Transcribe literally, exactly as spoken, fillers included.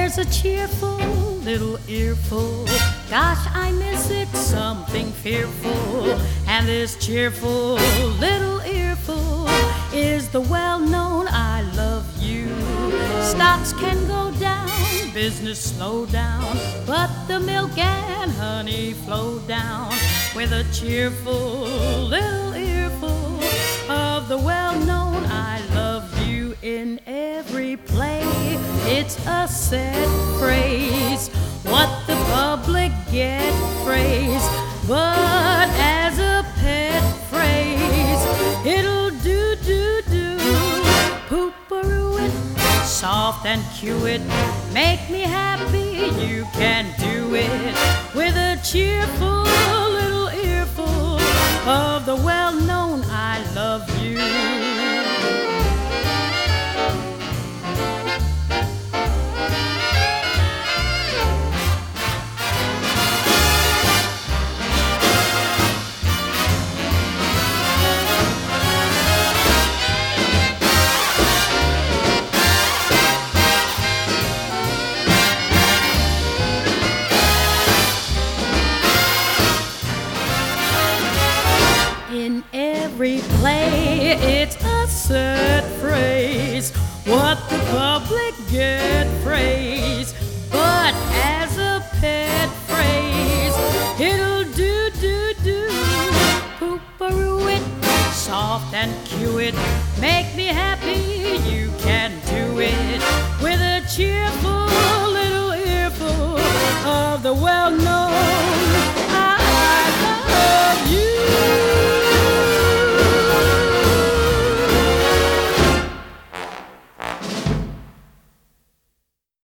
There's a cheerful little earful, gosh, I miss it, something fearful. And this cheerful little earful is the well-known I love you. Stocks can go down, business slow down, but the milk and honey flow down with a cheerful little earful of the well-known I love you. In every play, it's a set phrase, what the public get phrase, but as a pet phrase, it'll do, do, do, pooperoo it, soft and cue it, make me happy, you can do it, with a cheerful little earful of the well-known I love you. In every play, it's a set phrase, what the public get phrase, but as a pet phrase, it'll do, do, do, pooperoo it, soft and cue it, make me happy,